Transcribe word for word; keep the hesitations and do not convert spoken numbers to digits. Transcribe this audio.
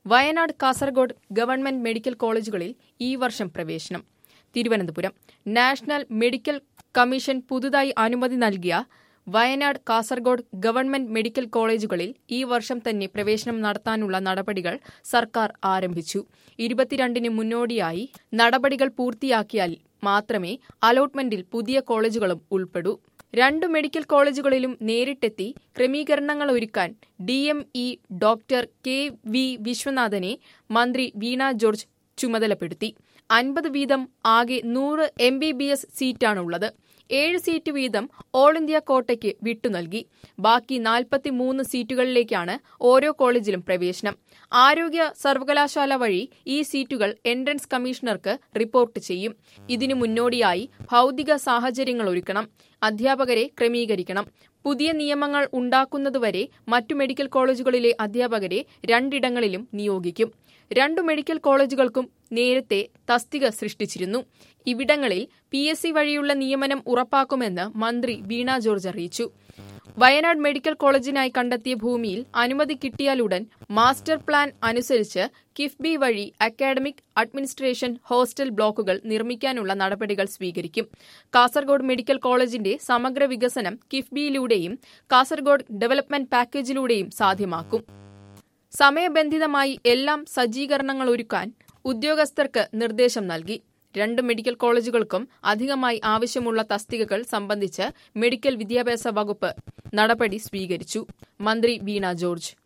Wayanad Kasaragod government medical കോളേജുകളിൽ ഈ വർഷം പ്രവേശനം. തിരുവനന്തപുരം നാഷണൽ മെഡിക്കൽ കമ്മീഷൻ പുതുതായി അനുമതി നൽകിയ വയനാട് കാസർഗോഡ് ഗവൺമെന്റ് മെഡിക്കൽ കോളേജുകളിൽ ഈ വർഷം തന്നെ പ്രവേശനം നടത്താനുള്ള നടപടികൾ സർക്കാർ ആരംഭിച്ചു. ഇരുപത്തിരണ്ടിന് മുന്നോടിയായി നടപടികൾ പൂർത്തിയാക്കിയാൽ മാത്രമേ അലോട്ട്മെന്റിൽ പുതിയ കോളേജുകളും ഉൾപ്പെടൂ. രണ്ടു മെഡിക്കൽ കോളേജുകളിലും നേരിട്ടെത്തി ക്രമീകരണങ്ങൾ ഒരുക്കാൻ D M E doctor K V വിശ്വനാഥനെ മന്ത്രി വീണ ജോർജ് ചുമതലപ്പെടുത്തി. അൻപത് വീതം ആകെ നൂറ് എം ബി ബി എസ് സീറ്റാണുള്ളത്. ഏഴ് സീറ്റ് വീതം ഓൾ ഇന്ത്യ കോട്ടയ്ക്ക് വിട്ടുനൽകി. ബാക്കി നാൽപ്പത്തിമൂന്ന് സീറ്റുകളിലേക്കാണ് ഓരോ കോളേജിലും പ്രവേശനം. ആരോഗ്യ സർവകലാശാല വഴി ഈ സീറ്റുകൾ എൻട്രൻസ് കമ്മീഷണർക്ക് റിപ്പോർട്ട് ചെയ്യും. ഇതിനു മുന്നോടിയായി ഭൗതിക സാഹചര്യങ്ങൾ ഒരുക്കണം, അധ്യാപകരെ ക്രമീകരിക്കണം. പുതിയ നിയമങ്ങൾ ഉണ്ടാക്കുന്നതുവരെ മറ്റു മെഡിക്കൽ കോളേജുകളിലെ അധ്യാപകരെ രണ്ടിടങ്ങളിലും നിയോഗിക്കും. രണ്ടു മെഡിക്കൽ കോളേജുകൾക്കും നേരത്തെ തസ്തിക സൃഷ്ടിച്ചിരുന്നു. ഇവിടങ്ങളിൽ പി എസ് സി വഴിയുള്ള നിയമനം ഉറപ്പാക്കുമെന്ന് മന്ത്രി വീണ ജോർജ് അറിയിച്ചു. വയനാട് മെഡിക്കൽ കോളേജിനായി കണ്ടെത്തിയ ഭൂമിയിൽ അനുമതി കിട്ടിയാലുടൻ മാസ്റ്റർ പ്ലാൻ അനുസരിച്ച് കിഫ്ബി വഴി അക്കാഡമിക് അഡ്മിനിസ്ട്രേഷൻ ഹോസ്റ്റൽ ബ്ലോക്കുകൾ നിർമ്മിക്കാനുള്ള നടപടികൾ സ്വീകരിക്കും. കാസർഗോഡ് മെഡിക്കൽ കോളേജിന്റെ സമഗ്ര വികസനം കിഫ്ബിയിലൂടെയും കാസർഗോഡ് ഡെവലപ്മെന്റ് പാക്കേജിലൂടെയും സാധ്യമാക്കും. സമയബന്ധിതമായി എല്ലാം സജ്ജീകരണങ്ങൾ ഒരുക്കാൻ ഉദ്യോഗസ്ഥർക്ക് നിർദ്ദേശം നൽകി. രണ്ട് മെഡിക്കൽ കോളേജുകൾക്കും അധികമായി ആവശ്യമുള്ള തസ്തികകൾ സംബന്ധിച്ച് മെഡിക്കൽ വിദ്യാഭ്യാസ വകുപ്പ് നടപടി സ്വീകരിച്ചു. മന്ത്രി വീണ ജോർജ്